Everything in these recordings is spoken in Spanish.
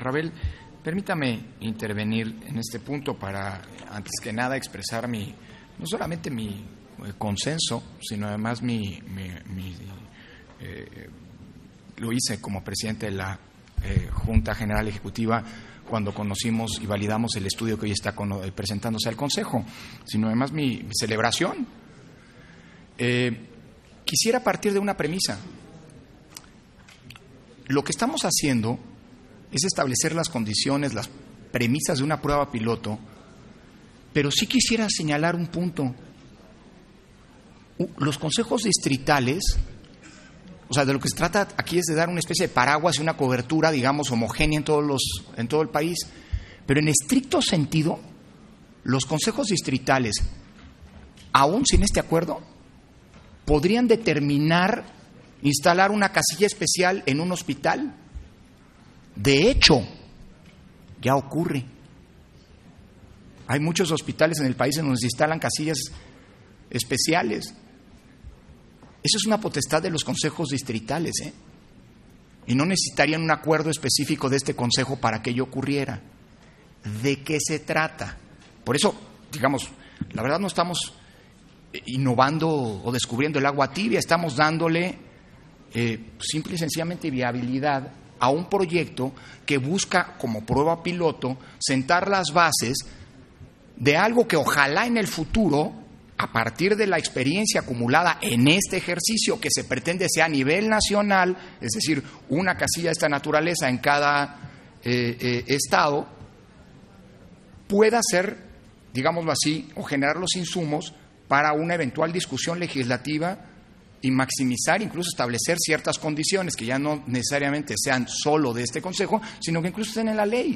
Rabel, permítame intervenir en este punto para, antes que nada, expresar no solamente mi consenso, sino además lo hice como presidente de la Junta General Ejecutiva cuando conocimos y validamos el estudio que hoy está presentándose al Consejo, sino además mi celebración. Quisiera partir de una premisa. Lo que estamos haciendo es establecer las condiciones, las premisas de una prueba piloto, pero sí quisiera señalar un punto. Los consejos distritales, o sea, de lo que se trata aquí es de dar una especie de paraguas y una cobertura, digamos, homogénea en todo el país, pero en estricto sentido, los consejos distritales, aún sin este acuerdo, podrían determinar instalar una casilla especial en un hospital. De hecho, ya ocurre. Hay muchos hospitales en el país en donde se instalan casillas especiales. Eso es una potestad de los consejos distritales, y no necesitarían un acuerdo específico de este consejo para que ello ocurriera. ¿De qué se trata? Por eso, digamos, la verdad no estamos innovando o descubriendo el agua tibia, estamos dándole simple y sencillamente viabilidad a un proyecto que busca como prueba piloto sentar las bases de algo que ojalá en el futuro, a partir de la experiencia acumulada en este ejercicio que se pretende sea a nivel nacional, es decir, una casilla de esta naturaleza en cada estado, pueda ser, digámoslo así, o generar los insumos para una eventual discusión legislativa y maximizar, incluso establecer ciertas condiciones que ya no necesariamente sean solo de este Consejo, sino que incluso estén en la ley.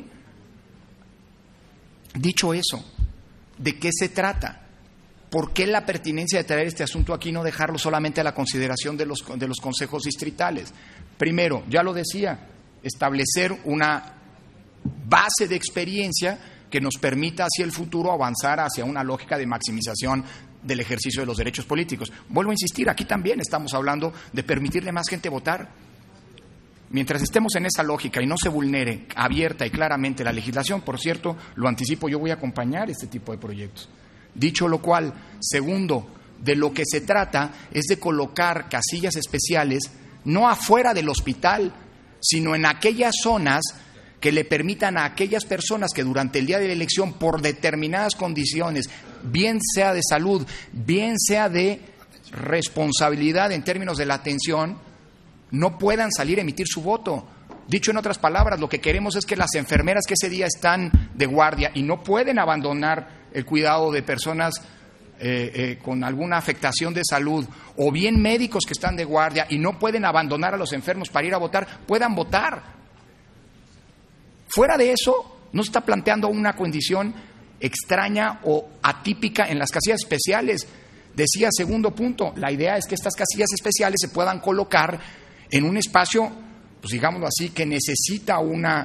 Dicho eso, ¿de qué se trata? ¿Por qué la pertinencia de traer este asunto aquí y no dejarlo solamente a la consideración de los consejos distritales? Primero, ya lo decía, establecer una base de experiencia que nos permita hacia el futuro avanzar hacia una lógica de maximización del ejercicio de los derechos políticos. Vuelvo a insistir, aquí también estamos hablando de permitirle a más gente votar. Mientras estemos en esa lógica y no se vulnere abierta y claramente la legislación, por cierto, lo anticipo, yo voy a acompañar este tipo de proyectos. Dicho lo cual, segundo, de lo que se trata es de colocar casillas especiales no afuera del hospital, sino en aquellas zonas que le permitan a aquellas personas que durante el día de la elección, por determinadas condiciones, bien sea de salud, bien sea de responsabilidad en términos de la atención, no puedan salir a emitir su voto. Dicho en otras palabras, lo que queremos es que las enfermeras que ese día están de guardia y no pueden abandonar el cuidado de personas con alguna afectación de salud, o bien médicos que están de guardia y no pueden abandonar a los enfermos para ir a votar, puedan votar. Fuera de eso, no se está planteando una condición extraña o atípica en las casillas especiales. Decía, segundo punto, la idea es que estas casillas especiales se puedan colocar en un espacio, pues digámoslo así, que necesita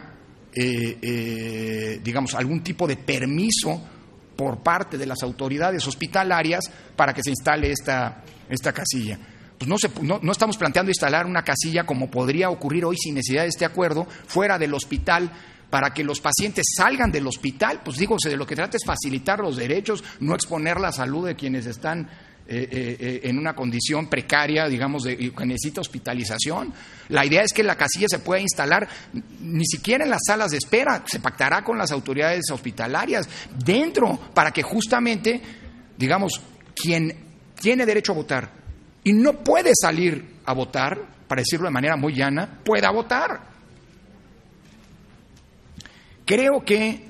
digamos, algún tipo de permiso por parte de las autoridades hospitalarias para que se instale esta casilla. Pues no estamos planteando instalar una casilla como podría ocurrir hoy sin necesidad de este acuerdo fuera del hospital para que los pacientes salgan del hospital. Pues digo, de lo que trata es facilitar los derechos, no exponer la salud de quienes están en una condición precaria, digamos, que necesita hospitalización. La idea es que la casilla se pueda instalar ni siquiera en las salas de espera, se pactará con las autoridades hospitalarias dentro, para que justamente, digamos, quien tiene derecho a votar y no puede salir a votar, para decirlo de manera muy llana, pueda votar. Creo que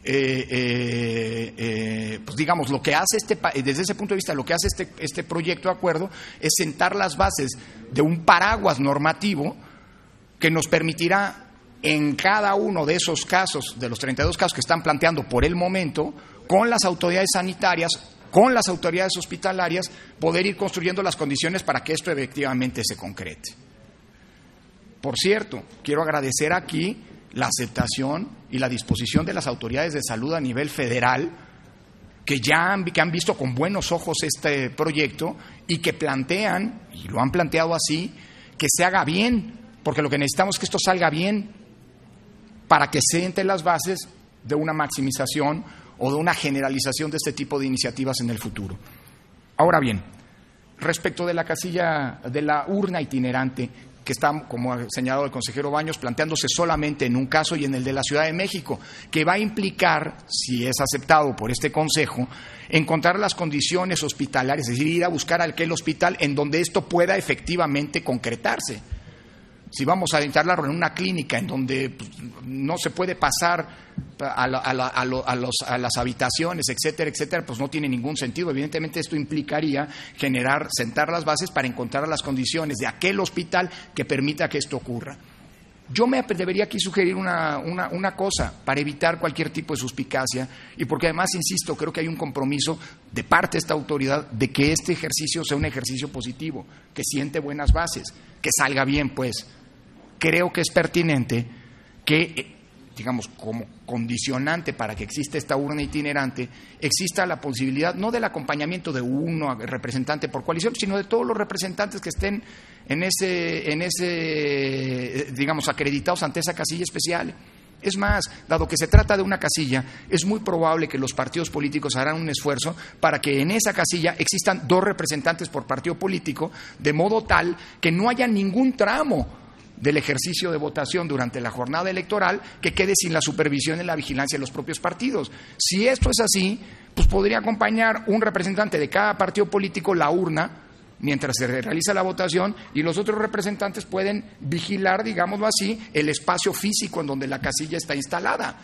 pues digamos, lo que hace desde ese punto de vista, lo que hace este proyecto de acuerdo es sentar las bases de un paraguas normativo que nos permitirá en cada uno de esos casos, de los 32 casos que están planteando por el momento, con las autoridades sanitarias, con las autoridades hospitalarias, poder ir construyendo las condiciones para que esto efectivamente se concrete. Por cierto, quiero agradecer aquí la aceptación y la disposición de las autoridades de salud a nivel federal, que han visto con buenos ojos este proyecto y que plantean, y lo han planteado así, que se haga bien, porque lo que necesitamos es que esto salga bien. para que siente las bases de una maximización o de una generalización de este tipo de iniciativas en el futuro. Ahora bien, respecto de la casilla, de la urna itinerante, que está, como ha señalado el consejero Baños, planteándose solamente en un caso y en el de la Ciudad de México, que va a implicar, si es aceptado por este Consejo, encontrar las condiciones hospitalarias, es decir, ir a buscar aquel hospital en donde esto pueda efectivamente concretarse. Si vamos a instalarlo en una clínica en donde no se puede pasar a las habitaciones, etcétera, etcétera, pues no tiene ningún sentido. Evidentemente esto implicaría sentar las bases para encontrar las condiciones de aquel hospital que permita que esto ocurra. Yo me debería aquí sugerir una cosa para evitar cualquier tipo de suspicacia y porque además, insisto, creo que hay un compromiso de parte de esta autoridad de que este ejercicio sea un ejercicio positivo, que siente buenas bases, que salga bien, pues. Creo que es pertinente que, digamos, como condicionante para que exista esta urna itinerante, exista la posibilidad no del acompañamiento de uno representante por coalición, sino de todos los representantes que estén en ese, digamos, acreditados ante esa casilla especial. Es más, dado que se trata de una casilla, es muy probable que los partidos políticos harán un esfuerzo para que en esa casilla existan 2 representantes por partido político, de modo tal que no haya ningún tramo del ejercicio de votación durante la jornada electoral que quede sin la supervisión y la vigilancia de los propios partidos. Si esto es así, pues podría acompañar un representante de cada partido político la urna mientras se realiza la votación y los otros representantes pueden vigilar, digámoslo así, el espacio físico en donde la casilla está instalada.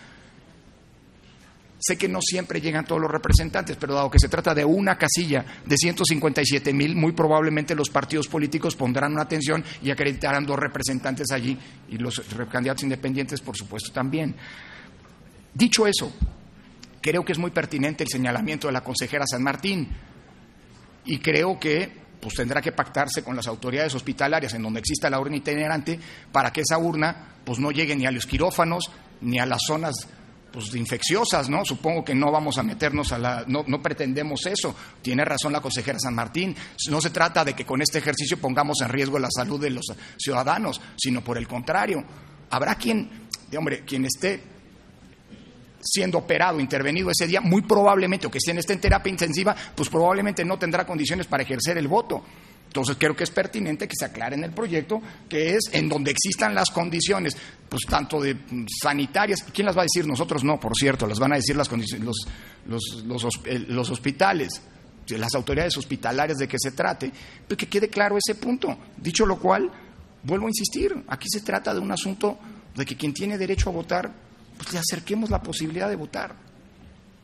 Sé que no siempre llegan todos los representantes, pero dado que se trata de una casilla de 157,000, muy probablemente los partidos políticos pondrán una atención y acreditarán 2 representantes allí, y los candidatos independientes, por supuesto, también. Dicho eso, creo que es muy pertinente el señalamiento de la consejera San Martín, y creo que pues tendrá que pactarse con las autoridades hospitalarias en donde exista la urna itinerante para que esa urna pues no llegue ni a los quirófanos ni a las zonas pues infecciosas, ¿no? Supongo que no vamos a meternos no pretendemos eso. Tiene razón la consejera San Martín. No se trata de que con este ejercicio pongamos en riesgo la salud de los ciudadanos, sino por el contrario. Habrá quien esté siendo operado, intervenido ese día, muy probablemente, o que esté en terapia intensiva, pues probablemente no tendrá condiciones para ejercer el voto. Entonces creo que es pertinente que se aclare en el proyecto que es en donde existan las condiciones, pues tanto de sanitarias. ¿Quién las va a decir? Nosotros no, por cierto, las van a decir las condiciones, los hospitales, las autoridades hospitalarias de que se trate, pero que quede claro ese punto. Dicho lo cual, vuelvo a insistir, aquí se trata de un asunto de que quien tiene derecho a votar, pues le acerquemos la posibilidad de votar.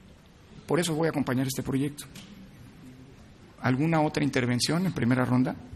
Por eso voy a acompañar este proyecto. ¿Alguna otra intervención en primera ronda?